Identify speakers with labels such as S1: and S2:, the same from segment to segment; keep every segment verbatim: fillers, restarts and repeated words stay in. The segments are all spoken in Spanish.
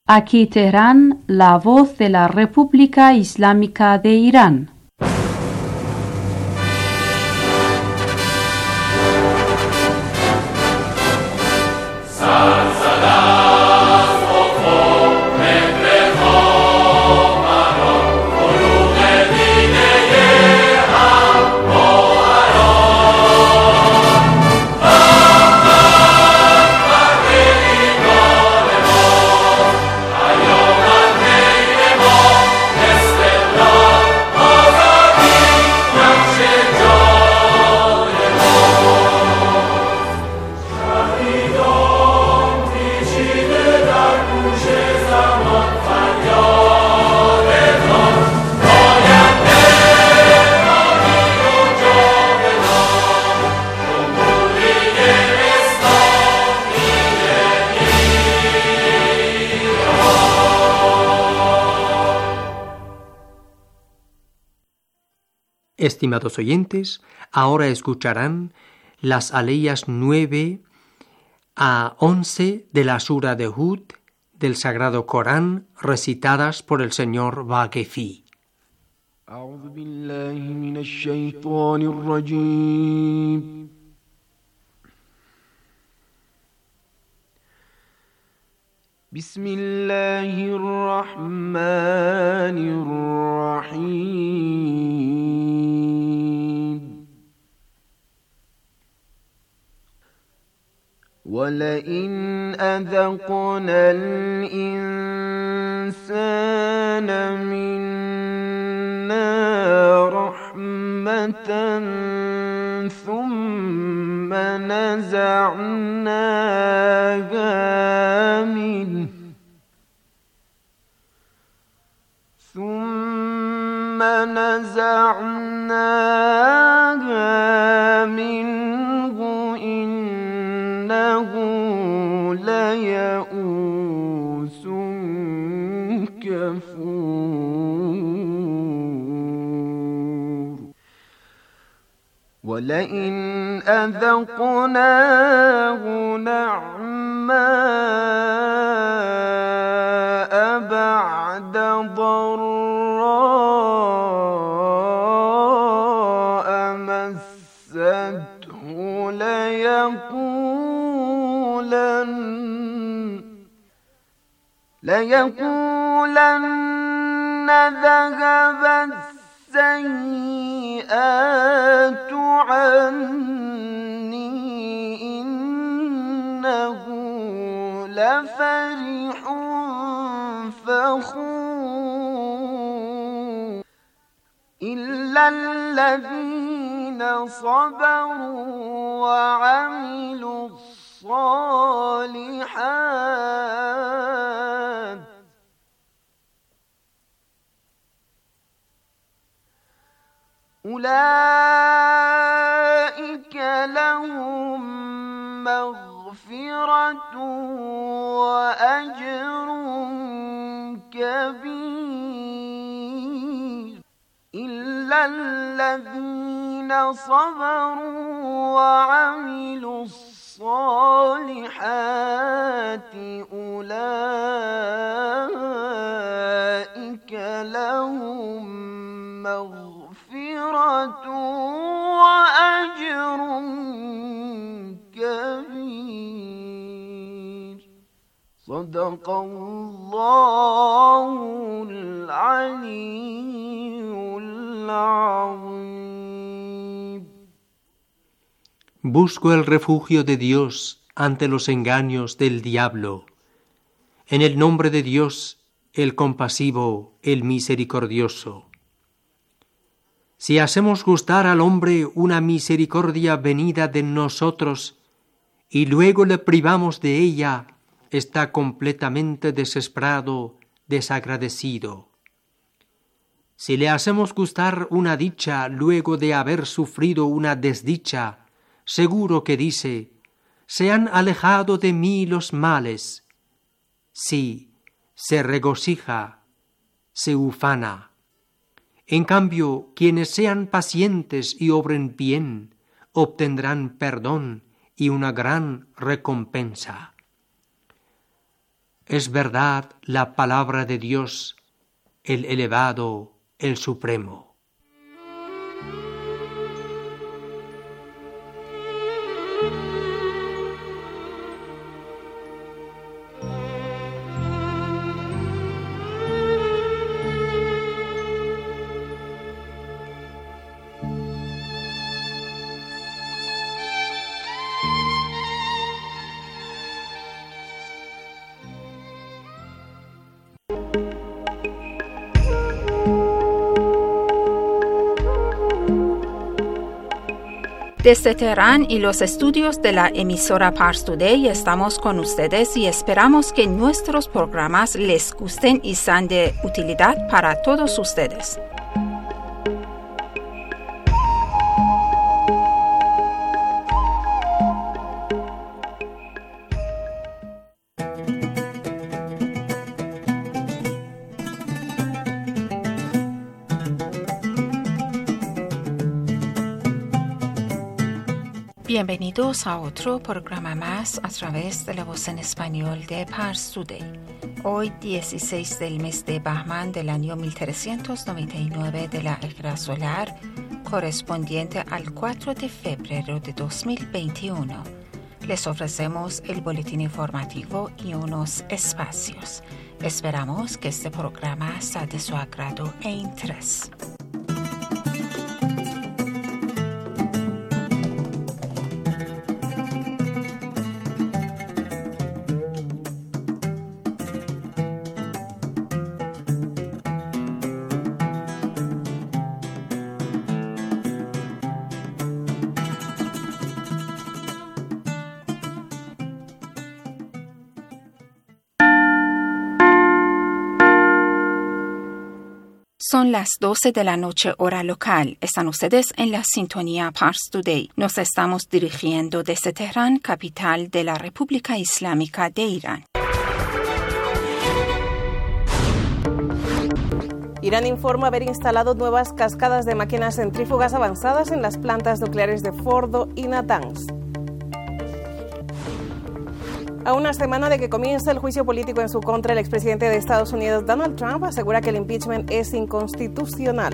S1: Aquí Teherán, la voz de la República Islámica de Irán.
S2: Estimados oyentes, ahora escucharán las aleyas nueve a once de la sura de Hud del Sagrado Corán, recitadas por el señor Vaquefi.
S3: أعوذ بالله من الشيطان الرجيم بسم الله الرحمن الرحيم ولئن أذقنا الإنسان منا رحمة ثم نزعناها منه ثم نزعناها منه إنه ليئوس كفور ولئن أذقناه نعماء بعد ضراء مسته ليقولن ليقولن ذهب السيئات عني إنه لفرح فخور إلا الذين صبروا وعملوا الصالحات أولئك لهم مغفرة وأجر كبير إلا الذين صبروا وعملوا الصالحات أولئك لهم مغفرة وأجر كبير صدق الله العلي العظيم.
S2: Busco el refugio de Dios ante los engaños del diablo. En el nombre de Dios, el compasivo, el misericordioso. Si hacemos gustar al hombre una misericordia venida de nosotros y luego le privamos de ella, está completamente desesperado, desagradecido. Si le hacemos gustar una dicha luego de haber sufrido una desdicha, seguro que dice: se han alejado de mí los males. Sí, se regocija, se ufana. En cambio, quienes sean pacientes y obren bien, obtendrán perdón y una gran recompensa. es verdad la palabra de Dios, el elevado, el supremo.
S4: Desde Teherán y los estudios de la emisora Pars Today estamos con ustedes y esperamos que nuestros programas les gusten y sean de utilidad para todos ustedes. Bienvenidos a otro programa más a través de la voz en español de Pars Today. Hoy, dieciséis del mes de Bahman del año mil trescientos noventa y nueve de la Era Solar, correspondiente al cuatro de febrero de dos mil veintiuno. Les ofrecemos el boletín informativo y unos espacios. Esperamos que este programa sea de su agrado e interés. Son las doce de la noche hora local. Están ustedes en la sintonía Pars Today. Nos estamos dirigiendo desde Teherán, capital de la República Islámica de Irán.
S5: Irán informa haber instalado nuevas cascadas de máquinas centrífugas avanzadas en las plantas nucleares de Fordo y Natanz. A una semana de que comience el juicio político en su contra, el expresidente de Estados Unidos, Donald Trump, asegura que el impeachment es inconstitucional.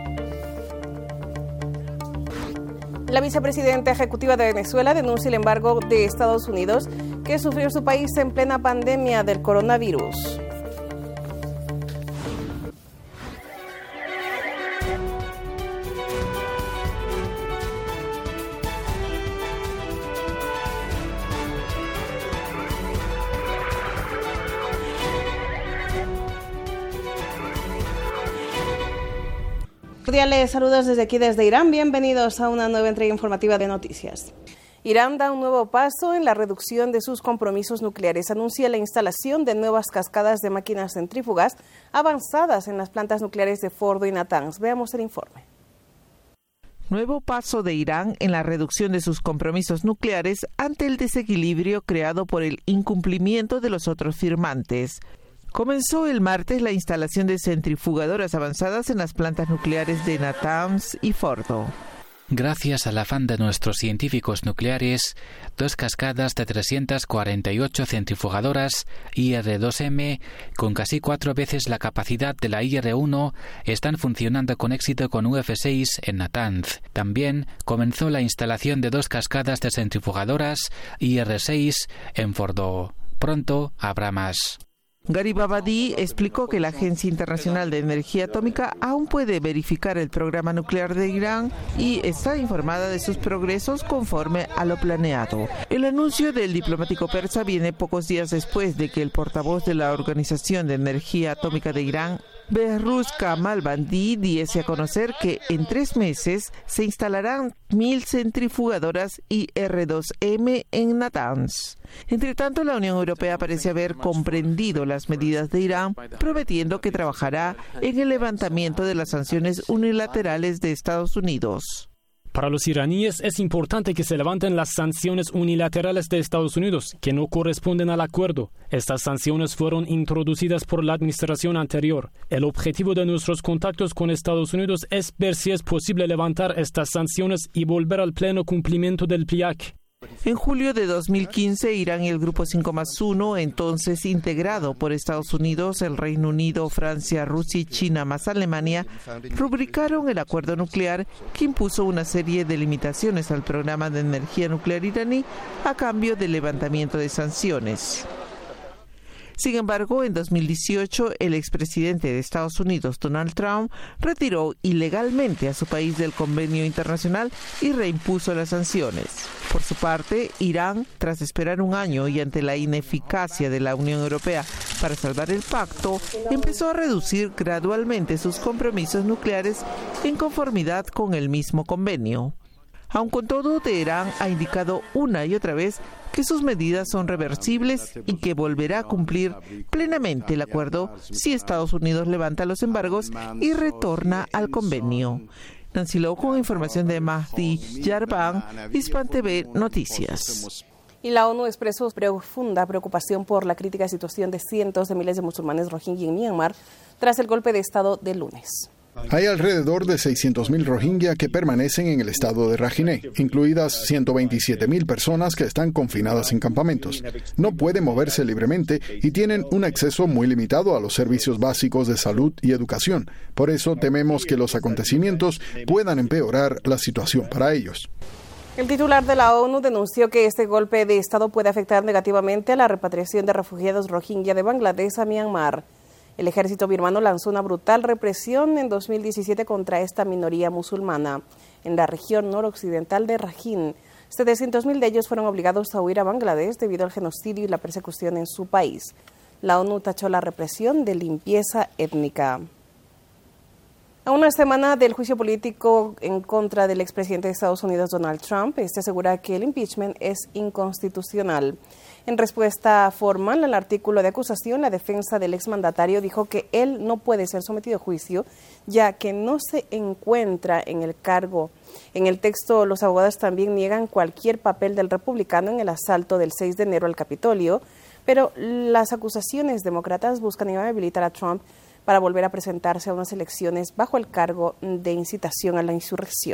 S5: La vicepresidenta ejecutiva de Venezuela denuncia el embargo de Estados Unidos que sufrió su país en plena pandemia del coronavirus. Cordiales saludos desde aquí, desde Irán. Bienvenidos a una nueva entrega informativa de noticias. Irán da un nuevo paso en la reducción de sus compromisos nucleares. Anuncia la instalación de nuevas cascadas de máquinas centrífugas avanzadas en las plantas nucleares de Fordo y Natanz. Veamos el informe.
S6: Nuevo paso de Irán en la reducción de sus compromisos nucleares ante el desequilibrio creado por el incumplimiento de los otros firmantes. Comenzó el martes la instalación de centrifugadoras avanzadas en las plantas nucleares de Natanz y Fordo.
S7: Gracias al afán de nuestros científicos nucleares, dos cascadas de trescientas cuarenta y ocho centrifugadoras I R dos M, con casi cuatro veces la capacidad de la I R uno, están funcionando con éxito con U F seis en Natanz. También comenzó la instalación de dos cascadas de centrifugadoras I R seis en Fordo. Pronto habrá más.
S6: Garibabadi explicó que la Agencia Internacional de Energía Atómica aún puede verificar el programa nuclear de Irán y está informada de sus progresos conforme a lo planeado. El anuncio del diplomático persa viene pocos días después de que el portavoz de la Organización de Energía Atómica de Irán, Behruz Kamalvandi, diese a conocer que en tres meses se instalarán mil centrifugadoras I R dos M en Natanz. Entre tanto, la Unión Europea parece haber comprendido las medidas de Irán, prometiendo que trabajará en el levantamiento de las sanciones unilaterales de Estados Unidos.
S8: Para los iraníes es importante que se levanten las sanciones unilaterales de Estados Unidos, que no corresponden al acuerdo. Estas sanciones fueron introducidas por la administración anterior. El objetivo de nuestros contactos con Estados Unidos es ver si es posible levantar estas sanciones y volver al pleno cumplimiento del P I A C.
S6: En julio de dos mil quince, Irán y el Grupo cinco más uno, entonces integrado por Estados Unidos, el Reino Unido, Francia, Rusia y China más Alemania, rubricaron el acuerdo nuclear que impuso una serie de limitaciones al programa de energía nuclear iraní a cambio del levantamiento de sanciones. Sin embargo, en dos mil dieciocho, el expresidente de Estados Unidos, Donald Trump, retiró ilegalmente a su país del convenio internacional y reimpuso las sanciones. Por su parte, Irán, tras esperar un año y ante la ineficacia de la Unión Europea para salvar el pacto, empezó a reducir gradualmente sus compromisos nucleares en conformidad con el mismo convenio. Aun con todo, Teherán ha indicado una y otra vez que sus medidas son reversibles y que volverá a cumplir plenamente el acuerdo si Estados Unidos levanta los embargos y retorna al convenio. Nancy Lowe con información de Mahdi Yarban, Hispan T V Noticias.
S5: Y la ONU expresó profunda preocupación por la crítica situación de cientos de miles de musulmanes rohingya en Myanmar tras el golpe de Estado del lunes.
S9: Hay alrededor de seiscientos mil rohingya que permanecen en el estado de Rakhine, incluidas ciento veintisiete mil personas que están confinadas en campamentos. No pueden moverse libremente y tienen un acceso muy limitado a los servicios básicos de salud y educación. Por eso tememos que los acontecimientos puedan empeorar la situación para ellos.
S5: El titular de la ONU denunció que este golpe de Estado puede afectar negativamente a la repatriación de refugiados rohingya de Bangladesh a Myanmar. El ejército birmano lanzó una brutal represión en dos mil diecisiete contra esta minoría musulmana en la región noroccidental de Rakhine. setecientos mil de ellos fueron obligados a huir a Bangladesh debido al genocidio y la persecución en su país. La ONU tachó la represión de limpieza étnica. A una semana del juicio político en contra del expresidente de Estados Unidos, Donald Trump, este asegura que el impeachment es inconstitucional. En respuesta formal al artículo de acusación, la defensa del exmandatario dijo que él no puede ser sometido a juicio, ya que no se encuentra en el cargo. En el texto, los abogados también niegan cualquier papel del republicano en el asalto del seis de enero al Capitolio, pero las acusaciones demócratas buscan inhabilitar a Trump para volver a presentarse a unas elecciones bajo el cargo de incitación a la insurrección.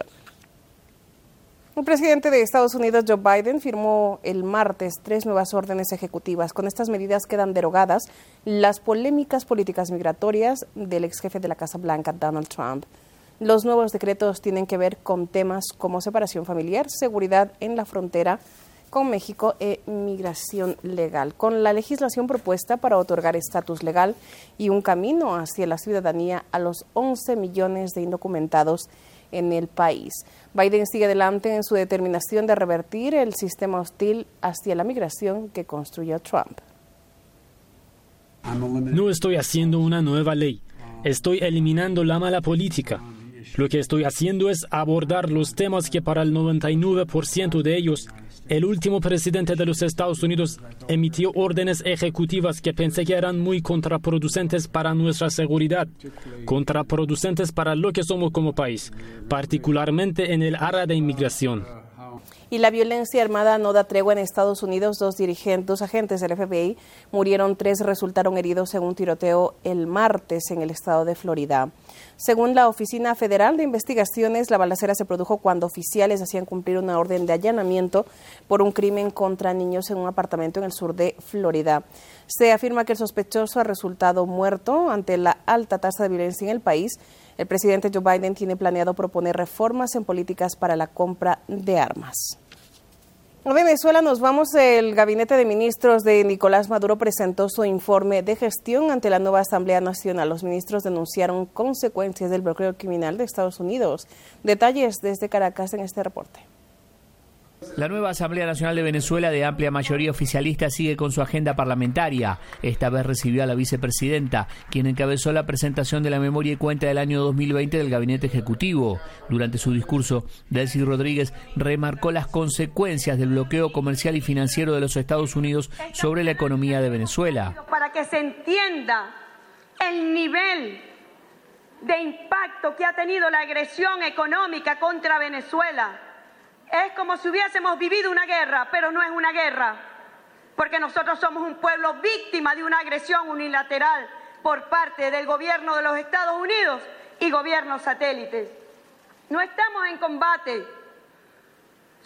S5: El presidente de Estados Unidos, Joe Biden, firmó el martes tres nuevas órdenes ejecutivas. Con estas medidas quedan derogadas las polémicas políticas migratorias del ex jefe de la Casa Blanca, Donald Trump. Los nuevos decretos tienen que ver con temas como separación familiar, seguridad en la frontera con México e migración legal, con la legislación propuesta para otorgar estatus legal y un camino hacia la ciudadanía a los once millones de indocumentados en el país. Biden sigue adelante en su determinación de revertir el sistema hostil hacia la migración que construyó Trump.
S8: No estoy haciendo una nueva ley, estoy eliminando la mala política. Lo que estoy haciendo es abordar los temas que para el noventa y nueve por ciento de ellos, el último presidente de los Estados Unidos emitió órdenes ejecutivas que pensé que eran muy contraproducentes para nuestra seguridad, contraproducentes para lo que somos como país, particularmente en el área de inmigración.
S5: Y la violencia armada no da tregua en Estados Unidos. Dos dirigentes, dos agentes del F B I murieron, tres resultaron heridos en un tiroteo el martes en el estado de Florida. Según la Oficina Federal de Investigaciones, la balacera se produjo cuando oficiales hacían cumplir una orden de allanamiento por un crimen contra niños en un apartamento en el sur de Florida. Se afirma que el sospechoso ha resultado muerto. Ante la alta tasa de violencia en el país, el presidente Joe Biden tiene planeado proponer reformas en políticas para la compra de armas. A Venezuela nos vamos. El gabinete de ministros de Nicolás Maduro presentó su informe de gestión ante la nueva Asamblea Nacional. Los ministros denunciaron consecuencias del bloqueo criminal de Estados Unidos. Detalles desde Caracas en este reporte.
S10: La nueva Asamblea Nacional de Venezuela, de amplia mayoría oficialista, sigue con su agenda parlamentaria. Esta vez recibió a la vicepresidenta, quien encabezó la presentación de la memoria y cuenta del año dos mil veinte del Gabinete Ejecutivo. Durante su discurso, Delcy Rodríguez remarcó las consecuencias del bloqueo comercial y financiero de los Estados Unidos sobre la economía de Venezuela.
S11: Para que se entienda el nivel de impacto que ha tenido la agresión económica contra Venezuela. Es como si hubiésemos vivido una guerra, pero no es una guerra, porque nosotros somos un pueblo víctima de una agresión unilateral por parte del gobierno de los Estados Unidos y gobiernos satélites. No estamos en combate,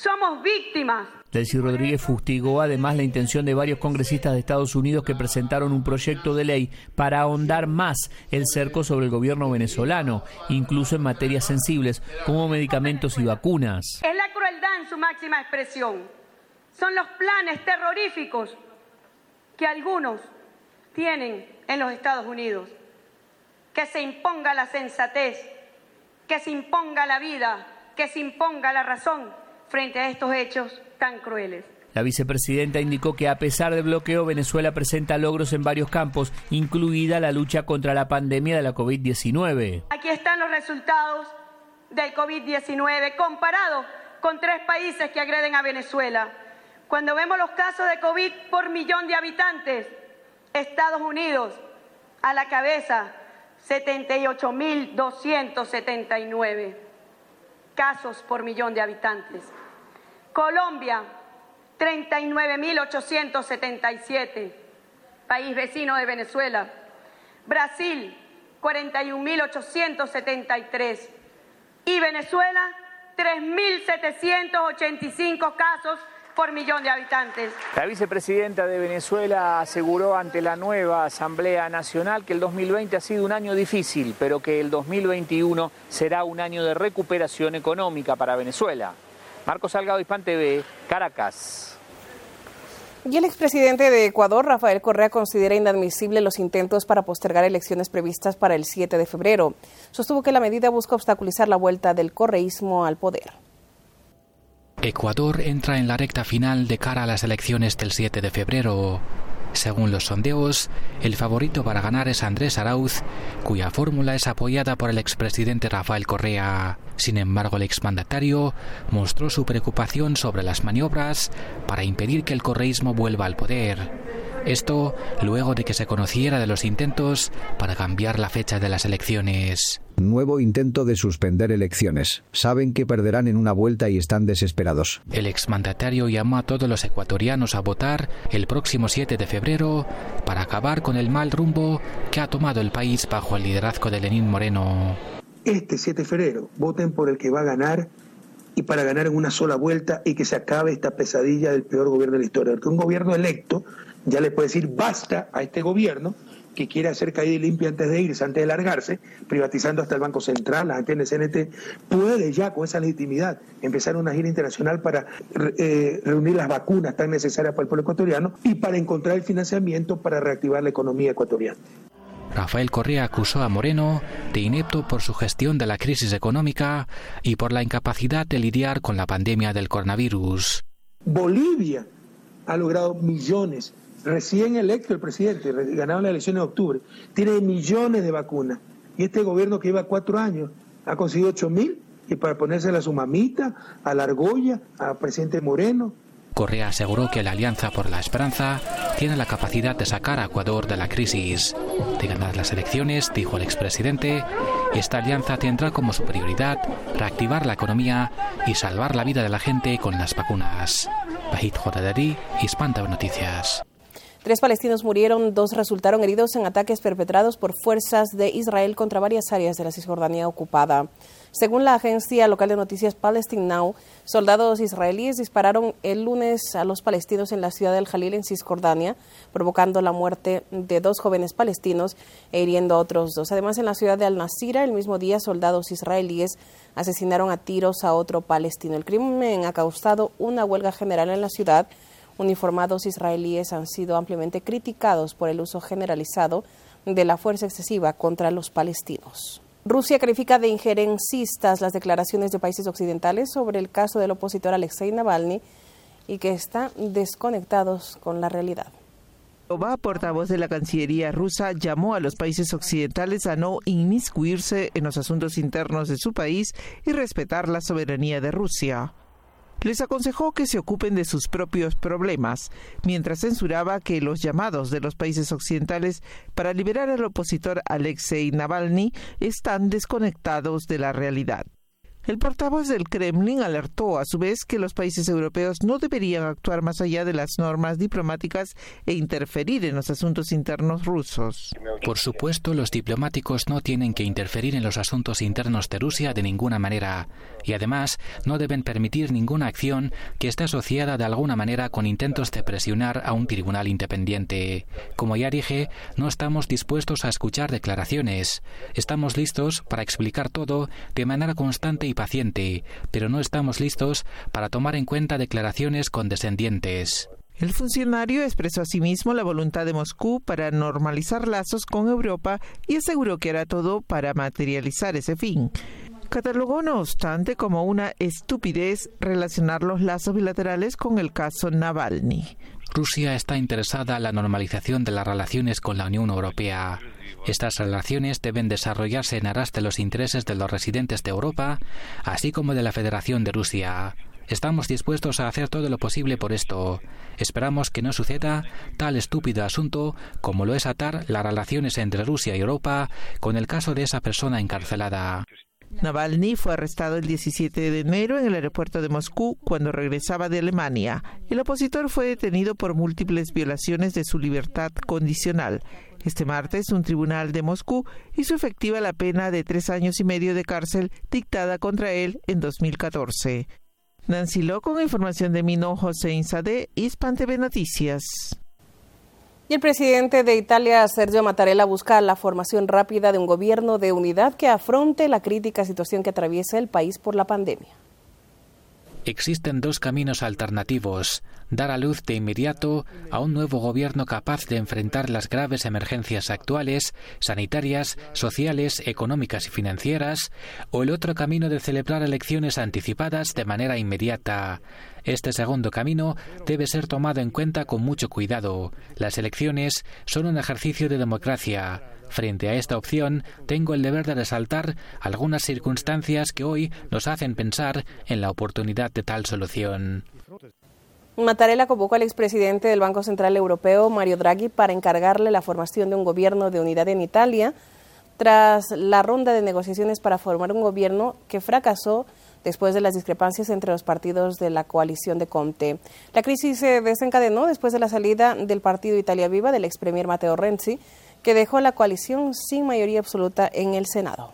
S11: Somos víctimas.
S10: Delcy Rodríguez fustigó además la intención de varios congresistas de Estados Unidos que presentaron un proyecto de ley para ahondar más el cerco sobre el gobierno venezolano, incluso en materias sensibles como medicamentos y vacunas.
S11: Es la crueldad en su máxima expresión. Son los planes terroríficos que algunos tienen en los Estados Unidos. Que se imponga la sensatez, que se imponga la vida, que se imponga la razón frente a estos hechos tan crueles.
S10: La vicepresidenta indicó que a pesar del bloqueo, Venezuela presenta logros en varios campos, incluida la lucha contra la pandemia de la COVID diecinueve.
S11: Aquí están los resultados del COVID diecinueve comparados con tres países que agreden a Venezuela. Cuando vemos los casos de COVID por millón de habitantes, Estados Unidos a la cabeza, setenta y ocho mil doscientos setenta y nueve casos por millón de habitantes. Colombia, treinta y nueve mil ochocientos setenta y siete, país vecino de Venezuela. Brasil, cuarenta y un mil ochocientos setenta y tres. Y Venezuela, tres mil setecientos ochenta y cinco casos por millón de habitantes.
S10: La vicepresidenta de Venezuela aseguró ante la nueva Asamblea Nacional que el dos mil veinte ha sido un año difícil, pero que el dos mil veintiuno será un año de recuperación económica para Venezuela. Marcos Salgado, Hispan T V, Caracas.
S5: Y el expresidente de Ecuador, Rafael Correa, considera inadmisible los intentos para postergar elecciones previstas para el siete de febrero. Sostuvo que la medida busca obstaculizar la vuelta del correísmo al poder.
S7: Ecuador entra en la recta final de cara a las elecciones del siete de febrero. Según los sondeos, el favorito para ganar es Andrés Arauz, cuya fórmula es apoyada por el expresidente Rafael Correa. Sin embargo, el exmandatario mostró su preocupación sobre las maniobras para impedir que el correísmo vuelva al poder. Esto luego de que se conociera de los intentos para cambiar la fecha de las elecciones.
S12: Nuevo intento de suspender elecciones. Saben que perderán en una vuelta y están desesperados.
S7: El exmandatario llamó a todos los ecuatorianos a votar el próximo siete de febrero para acabar con el mal rumbo que ha tomado el país bajo el liderazgo de Lenín Moreno.
S13: Este siete de febrero, voten por el que va a ganar y para ganar en una sola vuelta y que se acabe esta pesadilla del peor gobierno de la historia. Porque un gobierno electo ya le puede decir basta a este gobierno que quiere hacer caída y limpia antes de irse, antes de largarse, privatizando hasta el Banco Central, la gente en el C N T, puede ya con esa legitimidad empezar una gira internacional para eh, reunir las vacunas tan necesarias para el pueblo ecuatoriano y para encontrar el financiamiento para reactivar la economía ecuatoriana.
S7: Rafael Correa acusó a Moreno de inepto por su gestión de la crisis económica y por la incapacidad de lidiar con la pandemia del coronavirus.
S13: Bolivia ha logrado millones, recién electo el presidente, ganado las elecciones de octubre, tiene millones de vacunas. Y este gobierno que lleva cuatro años ha conseguido ocho mil, y para ponérsela a su mamita, a la argolla, al presidente Moreno.
S7: Correa aseguró que la Alianza por la Esperanza tiene la capacidad de sacar a Ecuador de la crisis. De ganar las elecciones, dijo el expresidente, esta alianza tendrá como su prioridad reactivar la economía y salvar la vida de la gente con las vacunas. Bahit Jodadari, Hispan T V Noticias.
S5: Tres palestinos murieron, dos resultaron heridos en ataques perpetrados por fuerzas de Israel contra varias áreas de la Cisjordania ocupada. Según la agencia local de noticias Palestine Now, soldados israelíes dispararon el lunes a los palestinos en la ciudad del Jalil, en Cisjordania, provocando la muerte de dos jóvenes palestinos e hiriendo a otros dos. Además, en la ciudad de Al-Nasira, el mismo día, soldados israelíes asesinaron a tiros a otro palestino. El crimen ha causado una huelga general en la ciudad. Uniformados israelíes han sido ampliamente criticados por el uso generalizado de la fuerza excesiva contra los palestinos. Rusia califica de injerencistas las declaraciones de países occidentales sobre el caso del opositor Alexei Navalny y que están desconectados con la realidad.
S6: Obama, portavoz de la Cancillería rusa, llamó a los países occidentales a no inmiscuirse en los asuntos internos de su país y respetar la soberanía de Rusia. Les aconsejó que se ocupen de sus propios problemas, mientras censuraba que los llamados de los países occidentales para liberar al opositor Alexei Navalny están desconectados de la realidad. El portavoz del Kremlin alertó a su vez que los países europeos no deberían actuar más allá de las normas diplomáticas e interferir en los asuntos internos rusos.
S7: Por supuesto, los diplomáticos no tienen que interferir en los asuntos internos de Rusia de ninguna manera, y además no deben permitir ninguna acción que esté asociada de alguna manera con intentos de presionar a un tribunal independiente. Como ya dije, no estamos dispuestos a escuchar declaraciones. Estamos listos para explicar todo de manera constante y paciente, pero no estamos listos para tomar en cuenta declaraciones condescendientes.
S6: El funcionario expresó asimismo la voluntad de Moscú para normalizar lazos con Europa y aseguró que hará todo para materializar ese fin. Catalogó, no obstante, como una estupidez relacionar los lazos bilaterales con el caso Navalny.
S7: Rusia está interesada en la normalización de las relaciones con la Unión Europea. Estas relaciones deben desarrollarse en aras de los intereses de los residentes de Europa, así como de la Federación de Rusia. Estamos dispuestos a hacer todo lo posible por esto. Esperamos que no suceda tal estúpido asunto como lo es atar las relaciones entre Rusia y Europa con el caso de esa persona encarcelada.
S6: Navalny fue arrestado el diecisiete de enero en el aeropuerto de Moscú cuando regresaba de Alemania. El opositor fue detenido por múltiples violaciones de su libertad condicional. Este martes, un tribunal de Moscú hizo efectiva la pena de tres años y medio de cárcel dictada contra él en dos mil catorce. Nancy Lo, con información de Mino José Insadeh, Hispan T V Noticias.
S5: Y el presidente de Italia, Sergio Mattarella, busca la formación rápida de un gobierno de unidad que afronte la crítica situación que atraviesa el país por la pandemia.
S7: Existen dos caminos alternativos: dar a luz de inmediato a un nuevo gobierno capaz de enfrentar las graves emergencias actuales, sanitarias, sociales, económicas y financieras, o el otro camino de celebrar elecciones anticipadas de manera inmediata. Este segundo camino debe ser tomado en cuenta con mucho cuidado. Las elecciones son un ejercicio de democracia. Frente a esta opción, tengo el deber de resaltar algunas circunstancias que hoy nos hacen pensar en la oportunidad de tal solución.
S5: Mattarella convocó al expresidente del Banco Central Europeo, Mario Draghi, para encargarle la formación de un gobierno de unidad en Italia, tras la ronda de negociaciones para formar un gobierno que fracasó después de las discrepancias entre los partidos de la coalición de Conte. La crisis se desencadenó después de la salida del partido Italia Viva del ex premier Matteo Renzi, que dejó la coalición sin mayoría absoluta en el Senado.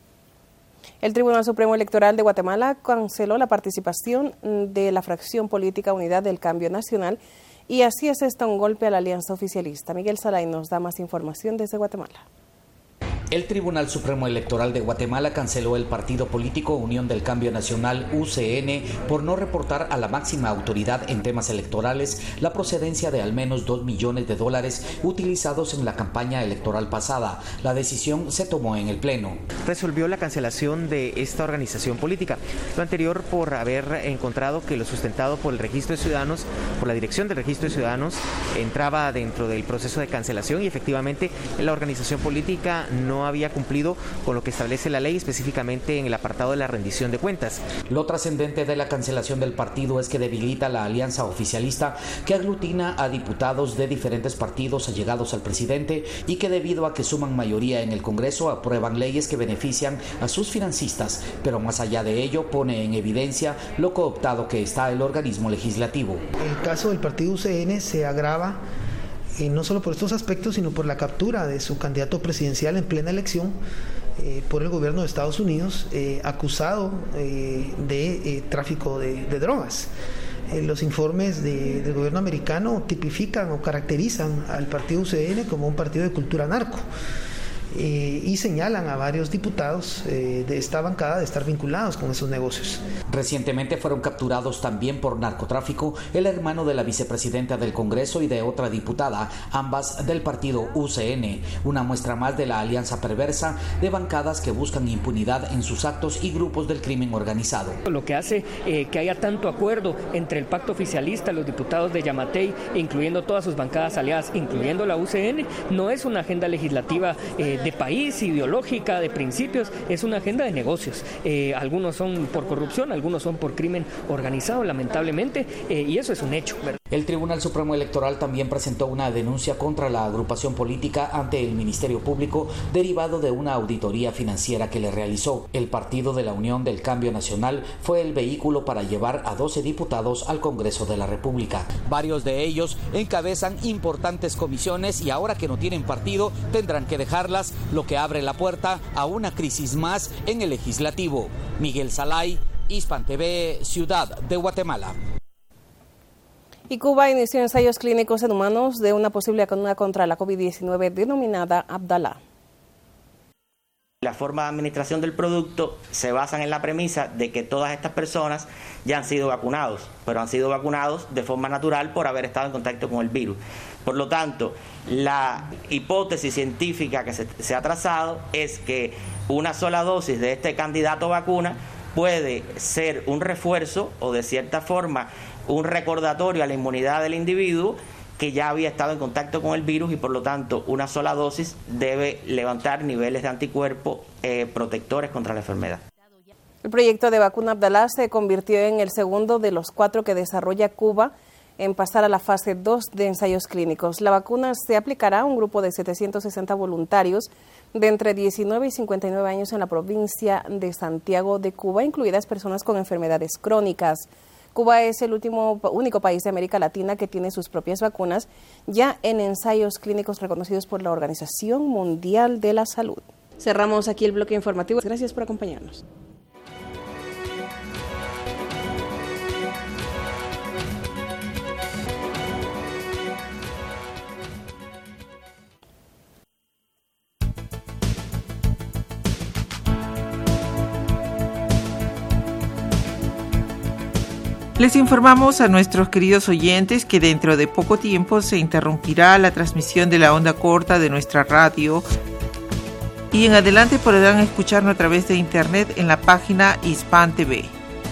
S5: El Tribunal Supremo Electoral de Guatemala canceló la participación de la fracción política Unidad del Cambio Nacional y así asesta un golpe a la alianza oficialista. Miguel Salay nos da más información desde Guatemala.
S14: El Tribunal Supremo Electoral de Guatemala canceló el partido político Unión del Cambio Nacional, U C N, por no reportar a la máxima autoridad en temas electorales la procedencia de al menos dos millones de dólares utilizados en la campaña electoral pasada. La decisión se tomó en el Pleno.
S15: Resolvió la cancelación de esta organización política. Lo anterior por haber encontrado que lo sustentado por el Registro de Ciudadanos, por la Dirección del Registro de Ciudadanos, entraba dentro del proceso de cancelación y efectivamente la organización política no no había cumplido con lo que establece la ley, específicamente en el apartado de la rendición de cuentas.
S14: Lo trascendente de la cancelación del partido es que debilita la alianza oficialista que aglutina a diputados de diferentes partidos allegados al presidente y que, debido a que suman mayoría en el Congreso, aprueban leyes que benefician a sus financistas, pero más allá de ello pone en evidencia lo cooptado que está el organismo legislativo.
S16: El caso del partido U C N se agrava Eh, no solo por estos aspectos, sino por la captura de su candidato presidencial en plena elección eh, por el gobierno de Estados Unidos, eh, acusado eh, de eh, tráfico de, de drogas. Eh, los informes de, del gobierno americano tipifican o caracterizan al partido U C N como un partido de cultura narco. Eh, y señalan a varios diputados eh, de esta bancada de estar vinculados con esos negocios.
S14: Recientemente fueron capturados también por narcotráfico el hermano de la vicepresidenta del Congreso y de otra diputada, ambas del partido U C N, una muestra más de la alianza perversa de bancadas que buscan impunidad en sus actos y grupos del crimen organizado.
S17: Lo que hace eh, que haya tanto acuerdo entre el pacto oficialista, los diputados de Yamatei, incluyendo todas sus bancadas aliadas, incluyendo la U C N, no es una agenda legislativa eh, de país, ideológica, de principios, es una agenda de negocios. Eh, algunos son por corrupción, algunos son por crimen organizado, lamentablemente, eh, y eso es un hecho, ¿verdad?
S14: El Tribunal Supremo Electoral también presentó una denuncia contra la agrupación política ante el Ministerio Público derivado de una auditoría financiera que le realizó. El Partido de la Unión del Cambio Nacional fue el vehículo para llevar a doce diputados al Congreso de la República. Varios de ellos encabezan importantes comisiones y ahora que no tienen partido tendrán que dejarlas, lo que abre la puerta a una crisis más en el legislativo. Miguel Salay, Hispan T V, Ciudad de Guatemala.
S5: Y Cuba inició ensayos clínicos en humanos de una posible vacuna contra la COVID diecinueve denominada Abdala.
S18: La forma de administración del producto se basa en la premisa de que todas estas personas ya han sido vacunados, pero han sido vacunados de forma natural por haber estado en contacto con el virus. Por lo tanto, la hipótesis científica que se, se ha trazado es que una sola dosis de este candidato vacuna puede ser un refuerzo o de cierta forma un recordatorio a la inmunidad del individuo que ya había estado en contacto con el virus y por lo tanto una sola dosis debe levantar niveles de anticuerpos eh, protectores contra la enfermedad.
S5: El proyecto de vacuna Abdala se convirtió en el segundo de los cuatro que desarrolla Cuba en pasar a la fase dos de ensayos clínicos. La vacuna se aplicará a un grupo de setecientos sesenta voluntarios de entre diecinueve y cincuenta y nueve años en la provincia de Santiago de Cuba, incluidas personas con enfermedades crónicas. Cuba es el último, único país de América Latina que tiene sus propias vacunas ya en ensayos clínicos reconocidos por la Organización Mundial de la Salud. Cerramos aquí el bloque informativo. Gracias por acompañarnos.
S6: Les informamos a nuestros queridos oyentes que dentro de poco tiempo se interrumpirá la transmisión de la onda corta de nuestra radio y en adelante podrán escucharnos a través de internet en la página Hispan T V.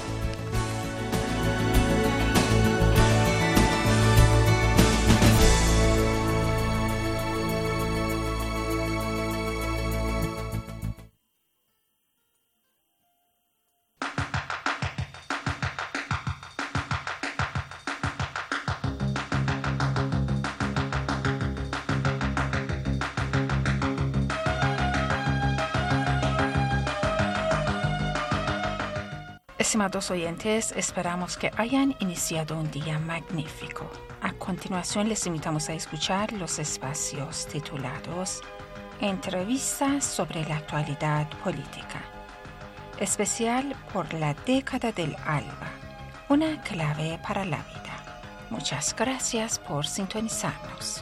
S4: Estimados oyentes, esperamos que hayan iniciado un día magnífico. A continuación les invitamos a escuchar los espacios titulados Entrevistas sobre la actualidad política, especial por la década del alba, una clave para la vida. Muchas gracias por sintonizarnos.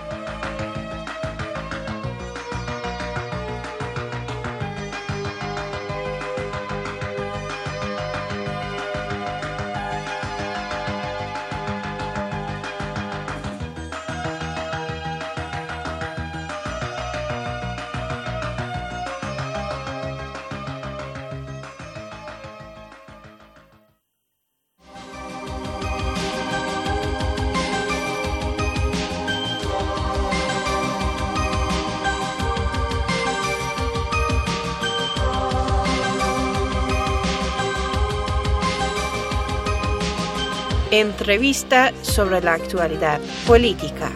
S19: Entrevista sobre la actualidad política.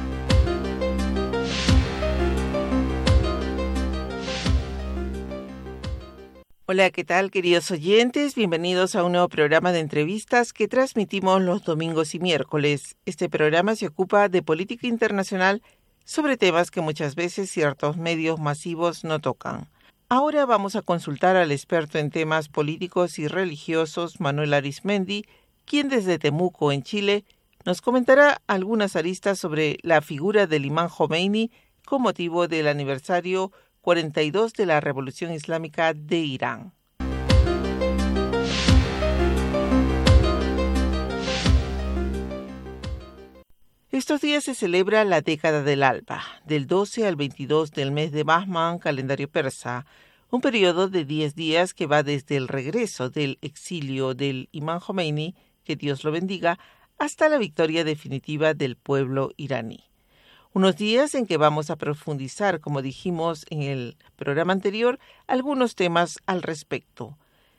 S6: Hola, ¿qué tal, queridos oyentes? Bienvenidos a un nuevo programa de entrevistas que transmitimos los domingos y miércoles. Este programa se ocupa de política internacional sobre temas que muchas veces ciertos medios masivos no tocan. Ahora vamos a consultar al experto en temas políticos y religiosos, Manuel Arizmendi, quien desde Temuco, en Chile, nos comentará algunas aristas sobre la figura del imán Jomeini con motivo del aniversario cuarenta y dos de la Revolución Islámica de Irán. Estos días se celebra la década del alba, del doce al veintidós del mes de Bahman, calendario persa, un periodo de diez días que va desde el regreso del exilio del imán Jomeini, que Dios lo bendiga, hasta la victoria definitiva del pueblo iraní. Unos días en que vamos a profundizar, como dijimos en el programa anterior, algunos temas al respecto.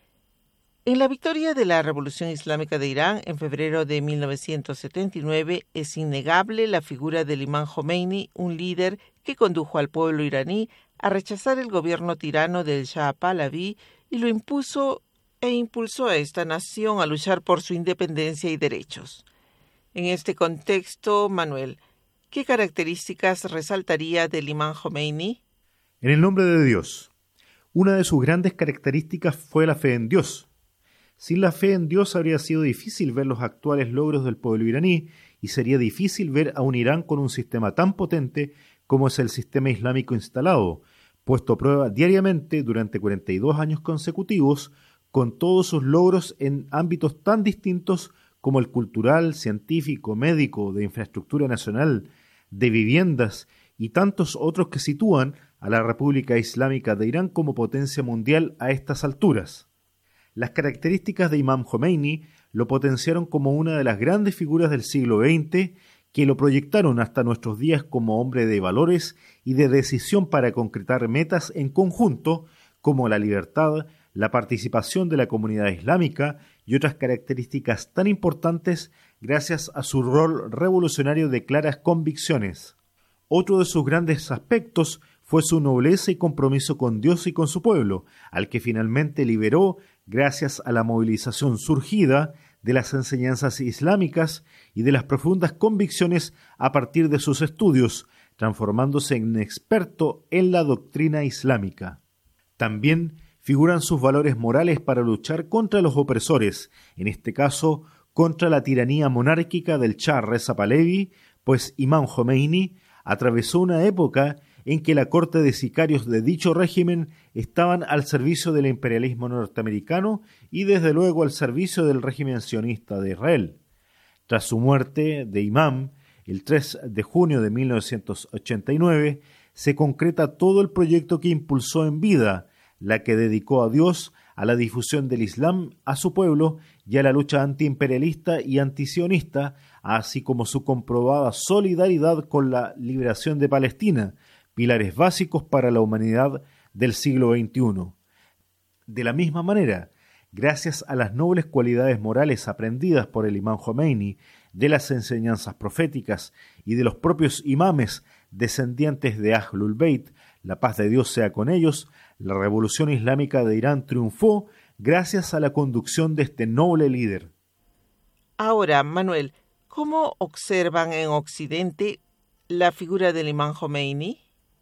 S6: En la victoria de la Revolución Islámica de Irán en febrero de mil novecientos setenta y nueve es innegable la figura del imán Jomeini, un líder que condujo al pueblo iraní a rechazar el gobierno tirano del Shah Pahlaví y lo impuso e impulsó a esta nación a luchar por su independencia y derechos. En este contexto, Manuel, ¿qué características resaltaría del imán Jomeini?
S20: En el nombre de Dios. Una de sus grandes características fue la fe en Dios. Sin la fe en Dios habría sido difícil ver los actuales logros del pueblo iraní y sería difícil ver a un Irán con un sistema tan potente como es el sistema islámico instalado, puesto a prueba diariamente durante cuarenta y dos años consecutivos, con todos sus logros en ámbitos tan distintos como el cultural, científico, médico, de infraestructura nacional, de viviendas y tantos otros que sitúan a la República Islámica de Irán como potencia mundial a estas alturas. Las características de Imam Jomeini lo potenciaron como una de las grandes figuras del siglo veinte, que lo proyectaron hasta nuestros días como hombre de valores y de decisión para concretar metas en conjunto como la libertad, la participación de la comunidad islámica y otras características tan importantes gracias a su rol revolucionario de claras convicciones. Otro de sus grandes aspectos fue su nobleza y compromiso con Dios y con su pueblo, al que finalmente liberó gracias a la movilización surgida de las enseñanzas islámicas y de las profundas convicciones a partir de sus estudios, transformándose en experto en la doctrina islámica. También figuran sus valores morales para luchar contra los opresores, en este caso contra la tiranía monárquica del Shah Reza Pahlaví, pues Imam Jomeini atravesó una época en que la corte de sicarios de dicho régimen estaban al servicio del imperialismo norteamericano y desde luego al servicio del régimen sionista de Israel. Tras su muerte de Imam, el tres de junio de mil novecientos ochenta y nueve, se concreta todo el proyecto que impulsó en vida, la que dedicó a Dios, a la difusión del Islam a su pueblo y a la lucha antiimperialista y antisionista, así como su comprobada solidaridad con la liberación de Palestina, pilares básicos para la humanidad del siglo veintiuno. De la misma manera, gracias a las nobles cualidades morales aprendidas por el imán Jomeini, de las enseñanzas proféticas y de los propios imames descendientes de Ahlul Bayt, la paz de Dios sea con ellos, la revolución islámica de Irán triunfó gracias a la conducción de este noble líder.
S6: Ahora, Manuel, ¿cómo observan en Occidente la figura del imán Jomeini?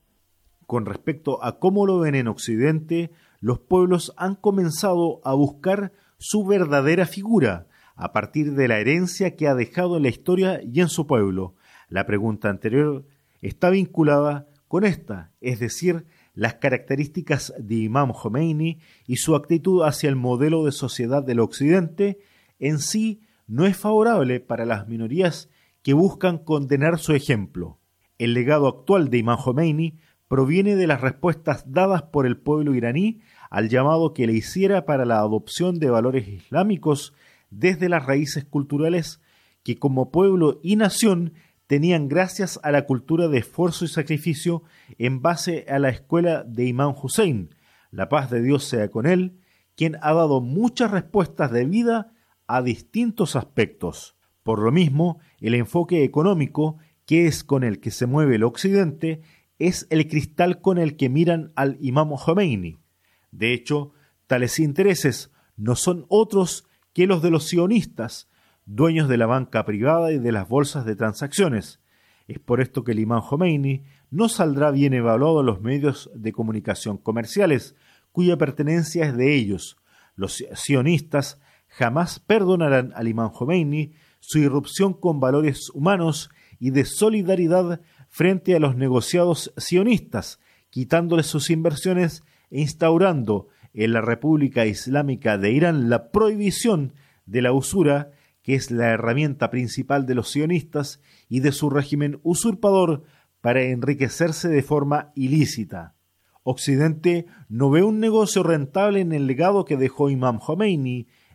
S20: Con respecto a cómo lo ven en Occidente, los pueblos han comenzado a buscar su verdadera figura a partir de la herencia que ha dejado en la historia y en su pueblo. La pregunta anterior está vinculada con esta, es decir, las características de Imam Jomeini y su actitud hacia el modelo de sociedad del Occidente en sí no es favorable para las minorías que buscan condenar su ejemplo. El legado actual de Imam Jomeini proviene de las respuestas dadas por el pueblo iraní al llamado que le hiciera para la adopción de valores islámicos desde las raíces culturales que como pueblo y nación tenían gracias a la cultura de esfuerzo y sacrificio en base a la escuela de Imam Hussein, la paz de Dios sea con él, quien ha dado muchas respuestas de vida a distintos aspectos. Por lo mismo, el enfoque económico, que es con el que se mueve el Occidente, es el cristal con el que miran al Imam Jomeini. De hecho, tales intereses no son otros que los de los sionistas, dueños de la banca privada y de las bolsas de transacciones. Es por esto que el imán Jomeini no saldrá bien evaluado en los medios de comunicación comerciales, cuya pertenencia es de ellos. Los sionistas jamás perdonarán al imán Jomeini su irrupción con valores humanos y de solidaridad frente a los negociados sionistas, quitándoles sus inversiones e instaurando en la República Islámica de Irán la prohibición de la usura, que es la herramienta principal de los sionistas y de su régimen usurpador para enriquecerse de forma ilícita. Occidente no ve un negocio rentable en el legado que dejó Imam Jomeini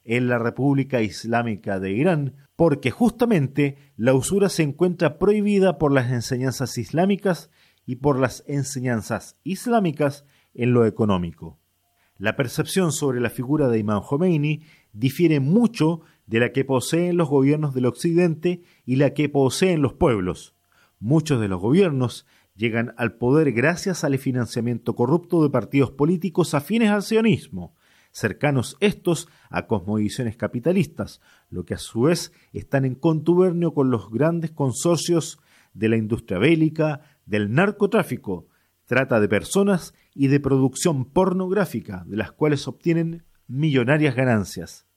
S20: en la República Islámica de Irán, porque justamente la usura se encuentra prohibida por las enseñanzas islámicas y por las enseñanzas islámicas en lo económico. La percepción sobre la figura de Imam Jomeini difiere mucho de la que poseen los gobiernos del Occidente y la que poseen los pueblos. Muchos de los gobiernos llegan al poder gracias al financiamiento corrupto de partidos políticos afines al sionismo, cercanos estos a cosmovisiones capitalistas, lo que a su vez están en contubernio con los grandes consorcios de la industria bélica, del narcotráfico, trata de personas y de producción pornográfica, de las cuales obtienen millonarias ganancias.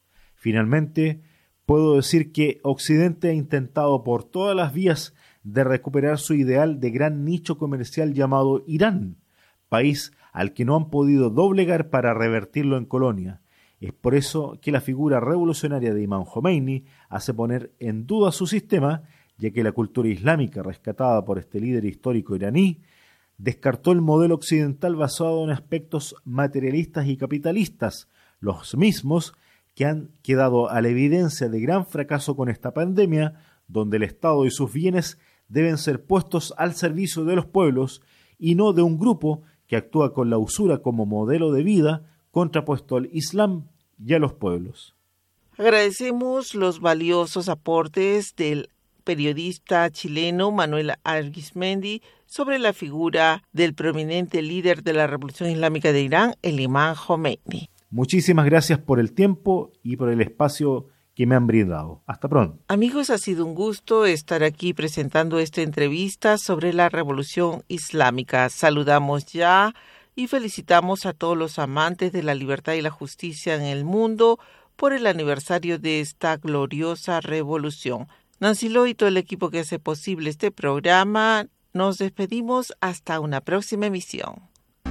S20: Finalmente, puedo decir que Occidente ha intentado por todas las vías de recuperar su ideal de gran nicho comercial llamado Irán, país al que no han podido doblegar para revertirlo en colonia. Es por eso que la figura revolucionaria de Imam Jomeini hace poner en duda su sistema, ya que la cultura islámica rescatada por este líder histórico iraní descartó el modelo occidental basado en aspectos materialistas y capitalistas, los mismos que han quedado a la evidencia de gran fracaso con esta pandemia, donde el Estado y sus bienes deben ser puestos al servicio de los pueblos y no de un grupo que actúa con la usura como modelo de vida contrapuesto al Islam y a los pueblos.
S6: Agradecemos los valiosos aportes del periodista chileno Manuel Arismendi sobre la figura del prominente líder de la Revolución Islámica de Irán, el Imam Jomeini.
S20: Muchísimas gracias por el tiempo y por el espacio que me han brindado. Hasta pronto.
S6: Amigos, ha sido un gusto estar aquí presentando esta entrevista sobre la Revolución Islámica. Saludamos ya y felicitamos a todos los amantes de la libertad y la justicia en el mundo por el aniversario de esta gloriosa revolución. Nancy Lo y todo el equipo que hace posible este programa, nos despedimos hasta una próxima emisión.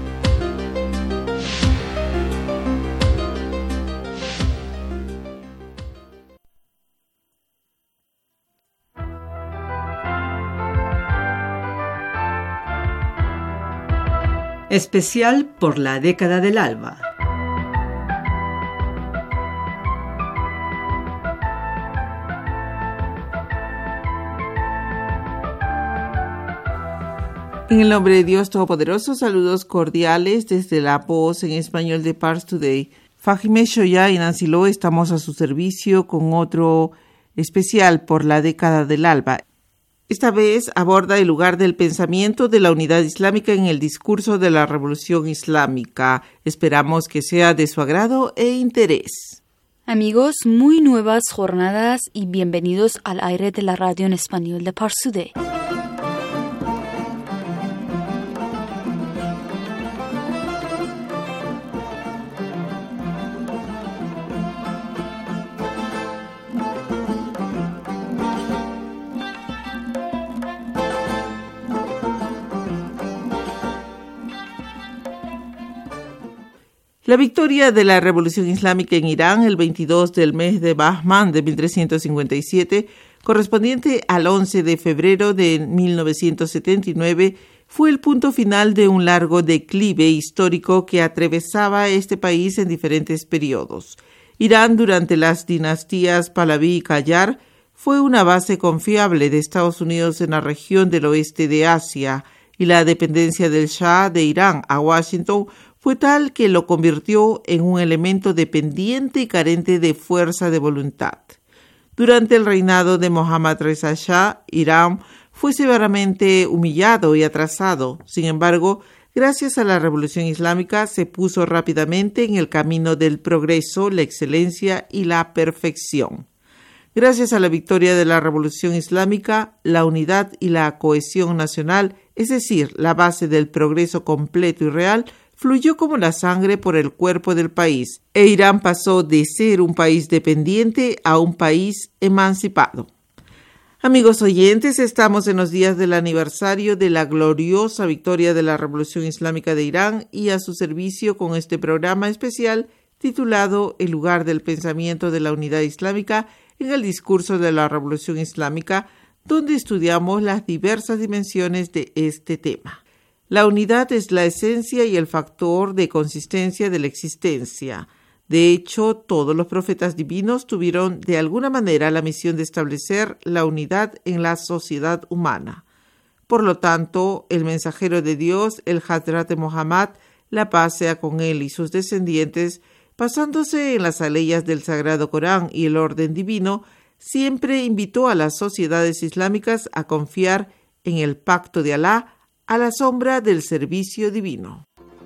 S1: Especial por la década del alba.
S6: En el nombre de Dios Todopoderoso, saludos cordiales desde la voz en español de Pars Today. Fahime Shoya y Nancy Lo estamos a su servicio con otro especial por la década del alba. Esta vez aborda el lugar del pensamiento de la unidad islámica en el discurso de la Revolución Islámica. Esperamos que sea de su agrado e interés.
S21: Amigos, muy nuevas jornadas y bienvenidos al aire de la radio en español de Pars Today.
S6: La victoria de la Revolución Islámica en Irán el veintidós del mes de Bahman de mil trescientos cincuenta y siete, correspondiente al once de febrero de mil novecientos setenta y nueve, fue el punto final de un largo declive histórico que atravesaba este país en diferentes periodos. Irán, durante las dinastías Pahlaví y Qajar, fue una base confiable de Estados Unidos en la región del oeste de Asia, y la dependencia del Shah de Irán a Washington fue tal que lo convirtió en un elemento dependiente y carente de fuerza de voluntad. Durante el reinado de Mohammad Reza Shah, Irán fue severamente humillado y atrasado. Sin embargo, gracias a la Revolución Islámica se puso rápidamente en el camino del progreso, la excelencia y la perfección. Gracias a la victoria de la Revolución Islámica, la unidad y la cohesión nacional, es decir, la base del progreso completo y real, fluyó como la sangre por el cuerpo del país, e Irán pasó de ser un país dependiente a un país emancipado. Amigos oyentes, estamos en los días del aniversario de la gloriosa victoria de la Revolución Islámica de Irán y a su servicio con este programa especial titulado El lugar del pensamiento de la unidad islámica en el discurso de la Revolución Islámica, donde estudiamos las diversas dimensiones de este tema. La unidad es la esencia y el factor de consistencia de la existencia. De hecho, todos los profetas divinos tuvieron de alguna manera la misión de establecer la unidad en la sociedad humana. Por lo tanto, el mensajero de Dios, el Hazrat Muhammad, la paz sea con él y sus descendientes, basándose en las aleyas del Sagrado Corán y el orden divino, siempre invitó a las sociedades islámicas a confiar en el pacto de Alá a la sombra del servicio divino.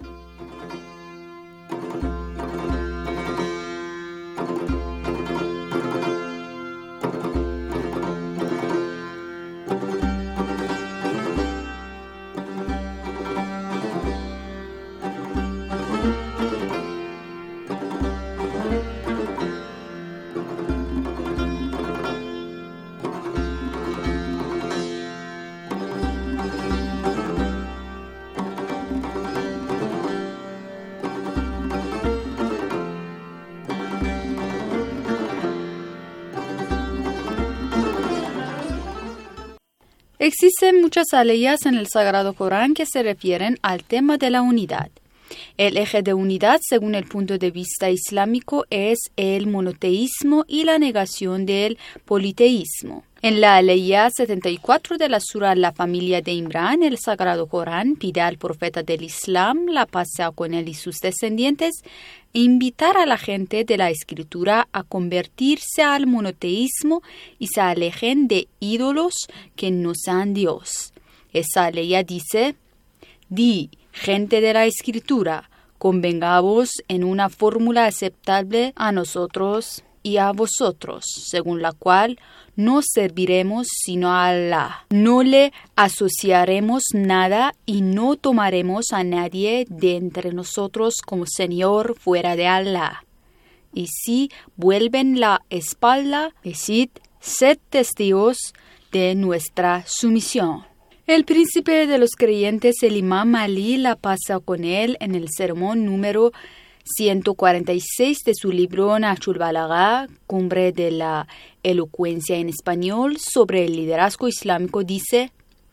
S21: Existen muchas aleyas en el Sagrado Corán que se refieren al tema de la unidad. El eje de unidad, según el punto de vista islámico, es el monoteísmo y la negación del politeísmo. En la aleya setenta y cuatro de la sura La familia de Imrán, el Sagrado Corán pide al profeta del Islam, la paz sea con él y sus descendientes, invitar a la gente de la escritura a convertirse al monoteísmo y se alejen de ídolos que no sean Dios. Esa aleya dice: Di, gente de la escritura, convengamos en una fórmula aceptable a nosotros y a vosotros, según la cual no serviremos sino a Alá. No le asociaremos nada y no tomaremos a nadie de entre nosotros como Señor fuera de Alá. Y si vuelven la espalda, decid, sed testigos de nuestra sumisión. El príncipe de los creyentes, el Imam Ali, la paz sea con él, en el sermón número ciento cuarenta y seis de su libro Nahjul Balagha, Cumbre de la Elocuencia en Español, sobre el liderazgo islámico, dice: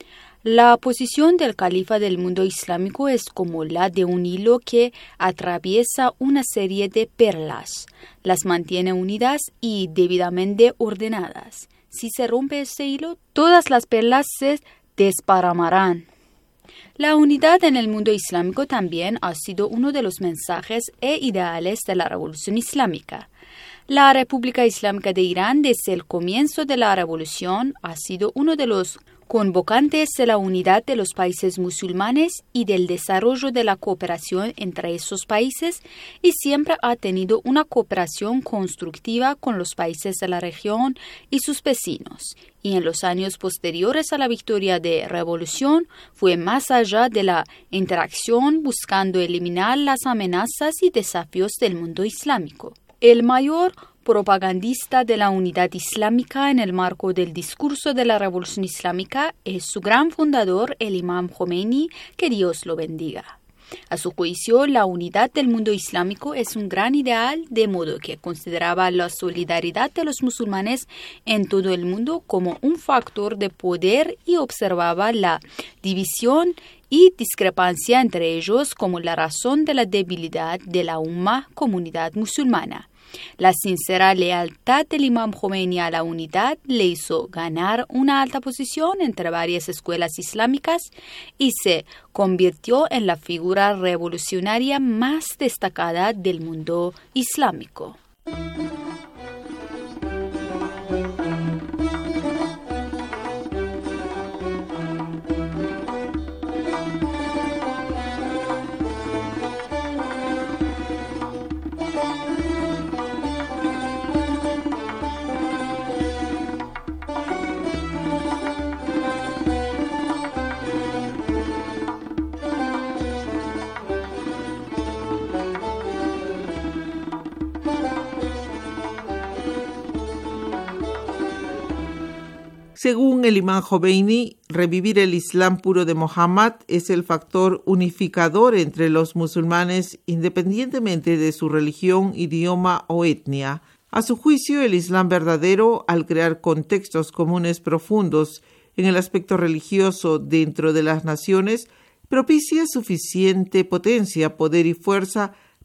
S21: la posición del califa del mundo islámico es como la de un hilo que atraviesa una serie de perlas. Las mantiene unidas y debidamente ordenadas. Si se rompe ese hilo, todas las perlas se desparramarán. La unidad en el mundo islámico también ha sido uno de los mensajes e ideales de la Revolución Islámica. La República Islámica de Irán, desde el comienzo de la revolución, ha sido uno de los convocantes de la unidad de los países musulmanes y del desarrollo de la cooperación entre esos países, y siempre ha tenido una cooperación constructiva con los países de la región y sus vecinos. Y en los años posteriores a la victoria de revolución fue más allá de la interacción, buscando eliminar las amenazas y desafíos del mundo islámico. El mayor propagandista de la unidad islámica en el marco del discurso de la Revolución Islámica es su gran fundador, el Imam Khomeini, que Dios lo bendiga. A su juicio, la unidad del mundo islámico es un gran ideal, de modo que consideraba la solidaridad de los musulmanes en todo el mundo como un factor de poder y observaba la división y discrepancia entre ellos como la razón de la debilidad de la Ummah, comunidad musulmana. La sincera lealtad del Imam Khomeini a la unidad le hizo ganar una alta posición entre varias escuelas islámicas y se convirtió en la figura revolucionaria más destacada del mundo islámico.
S6: Según el Imam Khomeini, revivir el Islam puro de Mohammed es el factor unificador entre los musulmanes independientemente de su religión, idioma o etnia. A su juicio, el Islam verdadero, al crear contextos comunes profundos en el aspecto religioso dentro de las naciones, propicia suficiente potencia, poder y fuerza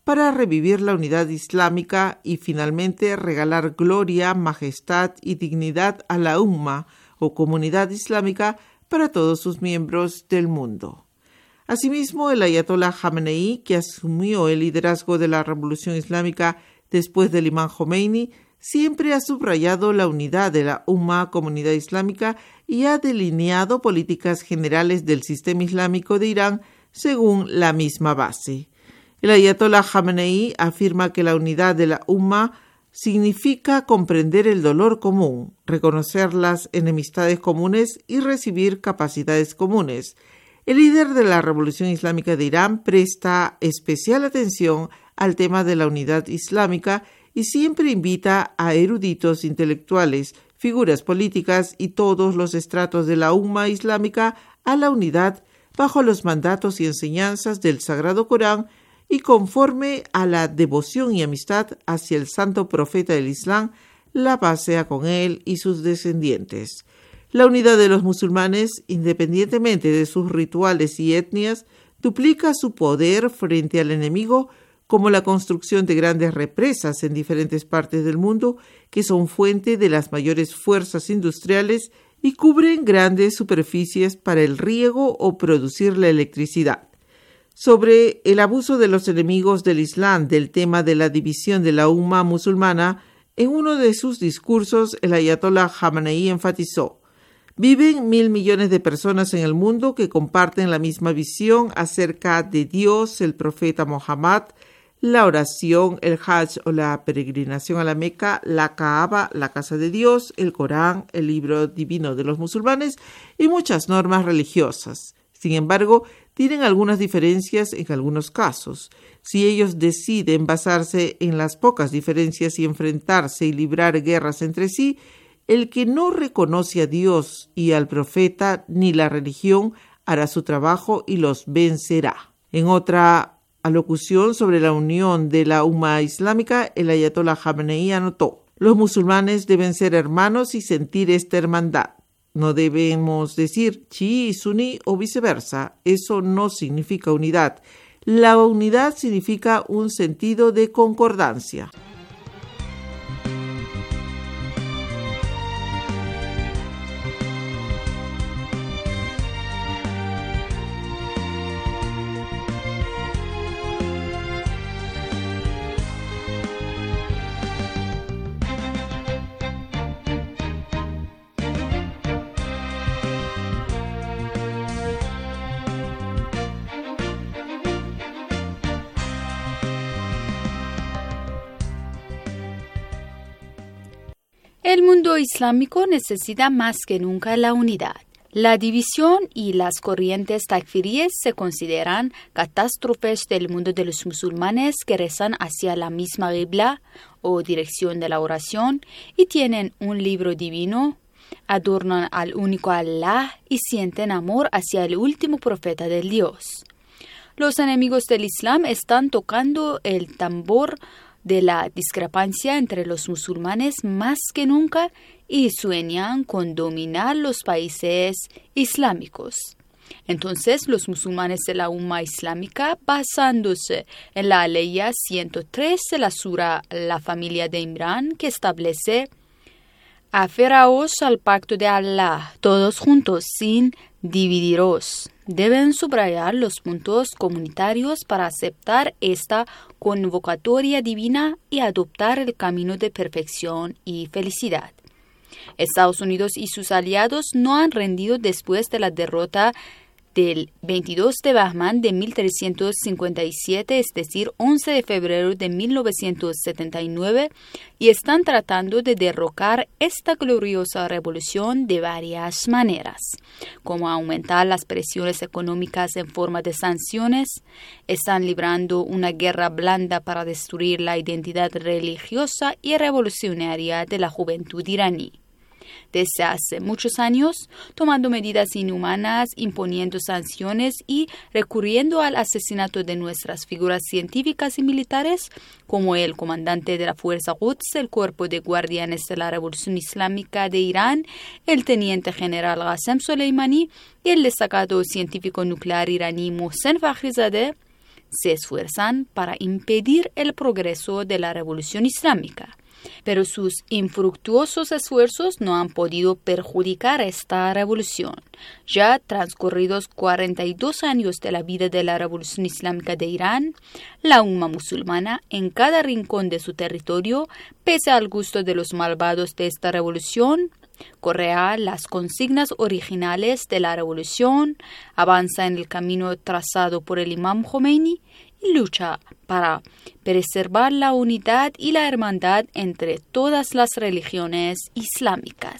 S6: para revivir la unidad islámica y finalmente regalar gloria, majestad y dignidad a la Umma o comunidad islámica para todos sus miembros del mundo. Asimismo, el ayatolá Jamenei, que asumió el liderazgo de la revolución islámica después del imán Jomeini, siempre ha subrayado la unidad de la Umma, comunidad islámica, y ha delineado políticas generales del sistema islámico de Irán según la misma base. El ayatolá Jamenei afirma que la unidad de la Umma significa comprender el dolor común, reconocer las enemistades comunes y recibir capacidades comunes. El líder de la Revolución Islámica de Irán presta especial atención al tema de la unidad islámica y siempre invita a eruditos intelectuales, figuras políticas y todos los estratos de la Umma islámica a la unidad bajo los mandatos y enseñanzas del Sagrado Corán y conforme a la devoción y amistad hacia el santo profeta del Islam, la paz sea con él y sus descendientes. La unidad de los musulmanes, independientemente de sus rituales y etnias, duplica su poder frente al enemigo, como la construcción de grandes represas en diferentes partes del mundo, que son fuente de las mayores fuerzas industriales y cubren grandes superficies para el riego o producir la electricidad. Sobre el abuso de los enemigos del Islam del tema de la división de la Umma musulmana, en uno de sus discursos el ayatolá Jamenei enfatizó: viven mil millones de personas en el mundo que comparten la misma visión acerca de Dios, el profeta Mohammed, la oración, el Hajj o la peregrinación a la Meca, la Kaaba, la casa de Dios, el Corán, el libro divino de los musulmanes y muchas normas religiosas. Sin embargo, tienen algunas diferencias en algunos casos. Si ellos deciden basarse en las pocas diferencias y enfrentarse y librar guerras entre sí, el que no reconoce a Dios y al profeta ni la religión hará su trabajo y los vencerá. En otra alocución sobre la unión de la Umma islámica, el ayatolá Jamenei anotó: los musulmanes deben ser hermanos y sentir esta hermandad. No debemos decir chií y suní o viceversa. Eso no significa unidad. La unidad significa un sentido de concordancia.
S21: El mundo islámico necesita más que nunca la unidad. La división y las corrientes takfiríes se consideran catástrofes del mundo de los musulmanes que rezan hacia la misma qibla o dirección de la oración y tienen un libro divino, adornan al único Allah y sienten amor hacia el último profeta del Dios. Los enemigos del Islam están tocando el tambor de la discrepancia entre los musulmanes más que nunca y sueñan con dominar los países islámicos. Entonces, los musulmanes de la Umma islámica, basándose en la ley ciento tres de la Sura La Familia de Imrán, que establece: aferraos al pacto de Allah, todos juntos, sin dividiros. Deben subrayar los puntos comunitarios para aceptar esta convocatoria divina y adoptar el camino de perfección y felicidad. Estados Unidos y sus aliados no han rendido después de la derrota del veintidós de Bahman de mil trescientos cincuenta y siete, es decir, once de febrero de mil novecientos setenta y nueve, y están tratando de derrocar esta gloriosa revolución de varias maneras, como aumentar las presiones económicas en forma de sanciones. Están librando una guerra blanda para destruir la identidad religiosa y revolucionaria de la juventud iraní. Desde hace muchos años, tomando medidas inhumanas, imponiendo sanciones y recurriendo al asesinato de nuestras figuras científicas y militares, como el comandante de la Fuerza Quds, el Cuerpo de Guardianes de la Revolución Islámica de Irán, el teniente general Qasem Soleimani y el destacado científico nuclear iraní Mohsen Fakhrizadeh, se esfuerzan para impedir el progreso de la revolución islámica, pero sus infructuosos esfuerzos no han podido perjudicar esta revolución. Ya transcurridos cuarenta y dos años de la vida de la revolución islámica de Irán, la umma musulmana en cada rincón de su territorio, pese al gusto de los malvados de esta revolución, correa las consignas originales de la revolución, avanza en el camino trazado por el imam Khomeini y lucha para preservar la unidad y la hermandad entre todas las religiones islámicas.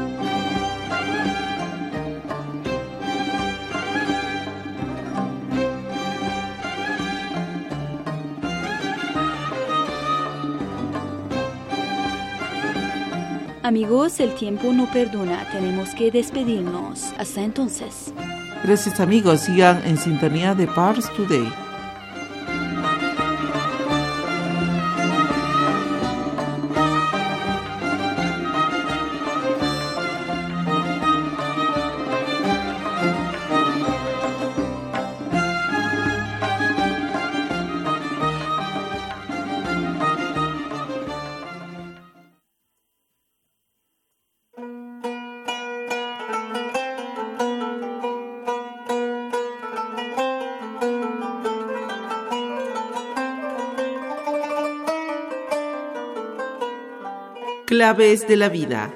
S21: Amigos, el tiempo no perdona, tenemos que despedirnos. Hasta entonces.
S6: Gracias amigos, sigan en sintonía de Pars Today. Claves de la vida.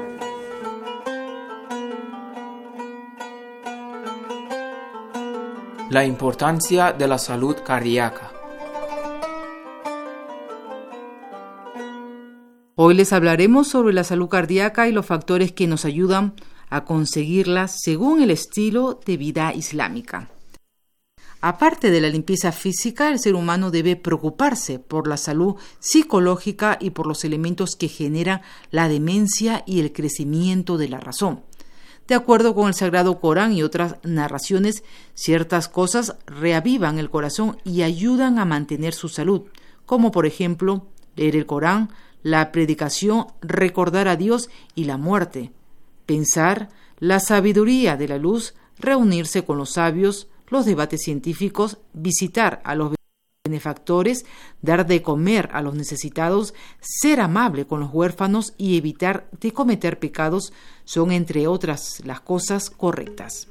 S3: La importancia de la salud cardíaca.
S22: Hoy les hablaremos sobre la salud cardíaca y los factores que nos ayudan a conseguirla según el estilo de vida islámica. Aparte de la limpieza física, el ser humano debe preocuparse por la salud psicológica y por los elementos que generan la demencia y el crecimiento de la razón. De acuerdo con el Sagrado Corán y otras narraciones, ciertas cosas reavivan el corazón y ayudan a mantener su salud, como por ejemplo leer el Corán, la predicación, recordar a Dios y la muerte, pensar, la sabiduría de la luz, reunirse con los sabios, los debates científicos, visitar a los benefactores, dar de comer a los necesitados, ser amable con los huérfanos y evitar de cometer pecados son, entre otras, las cosas correctas.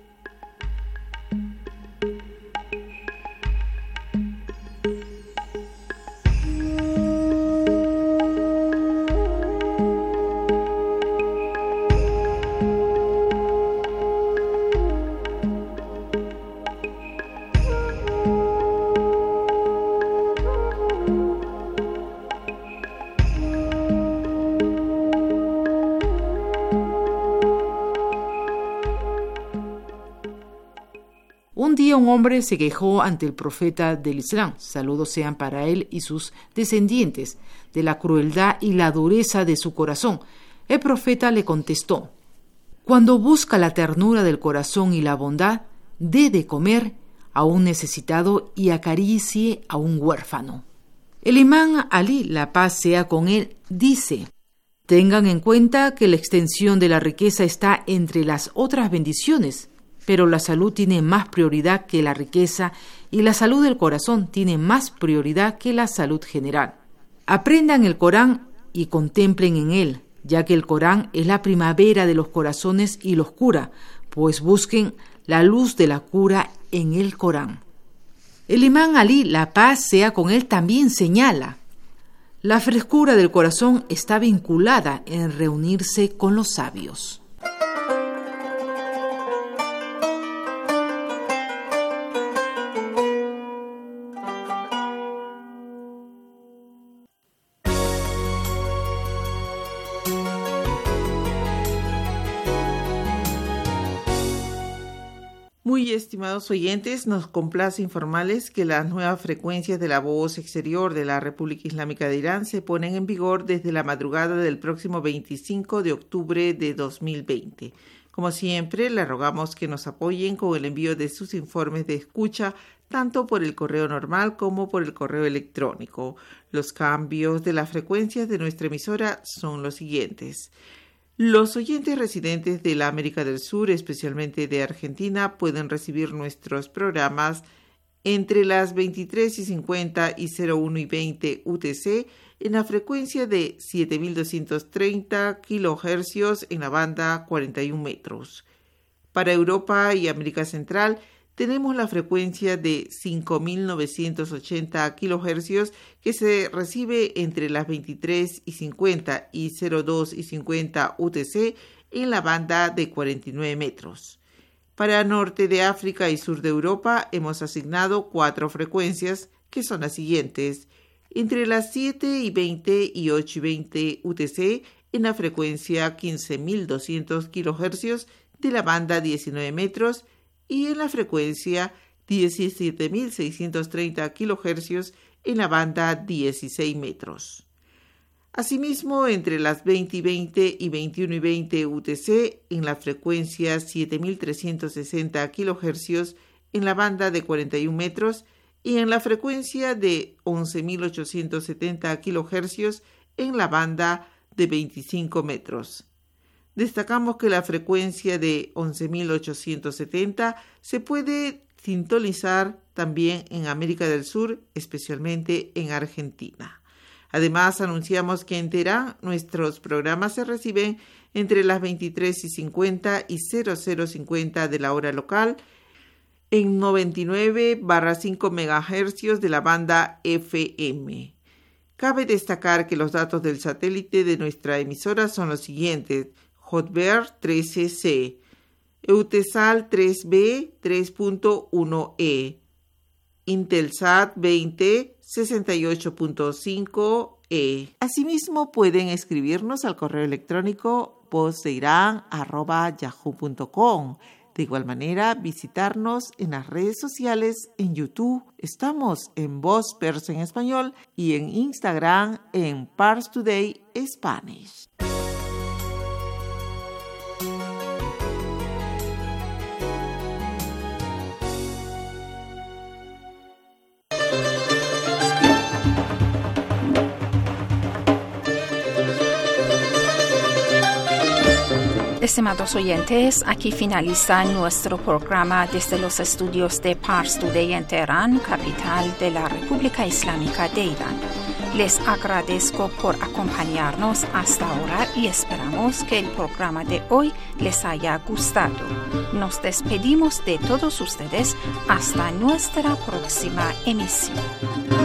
S22: Un día un hombre se quejó ante el profeta del Islam, saludos sean para él y sus descendientes, de la crueldad y la dureza de su corazón. El profeta le contestó: cuando busca la ternura del corazón y la bondad, dé de comer a un necesitado y acaricie a un huérfano. El imán Ali, la paz sea con él, dice: tengan en cuenta que la extensión de la riqueza está entre las otras bendiciones, pero la salud tiene más prioridad que la riqueza y la salud del corazón tiene más prioridad que la salud general. Aprendan el Corán y contemplen en él, ya que el Corán es la primavera de los corazones y los cura, pues busquen la luz de la cura en el Corán. El imán Ali, la paz sea con él, también señala: la frescura del corazón está vinculada en reunirse con los sabios.
S6: Muy estimados oyentes, nos complace informarles que las nuevas frecuencias de la voz exterior de la República Islámica de Irán se ponen en vigor desde la madrugada del próximo veinticinco de octubre de dos mil veinte. Como siempre, les rogamos que nos apoyen con el envío de sus informes de escucha, tanto por el correo normal como por el correo electrónico. Los cambios de las frecuencias de nuestra emisora son los siguientes. Los oyentes residentes de la América del Sur, especialmente de Argentina, pueden recibir nuestros programas entre las veintitrés y cincuenta y cero uno y veinte U T C en la frecuencia de siete mil doscientos treinta kilohercios en la banda cuarenta y un metros. Para Europa y América Central tenemos la frecuencia de cinco mil novecientos ochenta kilohercios que se recibe entre las veintitrés y cincuenta y cero dos y cincuenta U T C en la banda de cuarenta y nueve metros. Para norte de África y sur de Europa hemos asignado cuatro frecuencias que son las siguientes: entre las siete y veinte y ocho y veinte U T C en la frecuencia quince mil doscientos kilohercios de la banda diecinueve metros y en la frecuencia diecisiete mil seiscientos treinta kilohercios en la banda dieciséis metros. Asimismo, entre las veinte y veinte y veintiuno y veinte U T C en la frecuencia siete mil trescientos sesenta kilohercios en la banda de cuarenta y un metros y en la frecuencia de once mil ochocientos setenta kilohercios en la banda de veinticinco metros. Destacamos que la frecuencia de once mil ochocientos setenta se puede sintonizar también en América del Sur, especialmente en Argentina. Además, anunciamos que en Teherán nuestros programas se reciben entre las veintitrés y cincuenta y cero cero cincuenta de la hora local en noventa y nueve barra cinco megahercios de la banda F M. Cabe destacar que los datos del satélite de nuestra emisora son los siguientes: Hotbird trece C, Eutelsat tres B tres punto uno E, Intelsat veinte sesenta y ocho punto cinco E. Asimismo, pueden escribirnos al correo electrónico vozdeiran arroba yahoo punto com. De igual manera, visitarnos en las redes sociales, en YouTube, estamos en Voz Persa en Español y en Instagram en Pars Today Spanish.
S4: Estimados oyentes, aquí finaliza nuestro programa desde los estudios de Pars Today en Teherán, capital de la República Islámica de Irán. Les agradezco por acompañarnos hasta ahora y esperamos que el programa de hoy les haya gustado. Nos despedimos de todos ustedes hasta nuestra próxima emisión.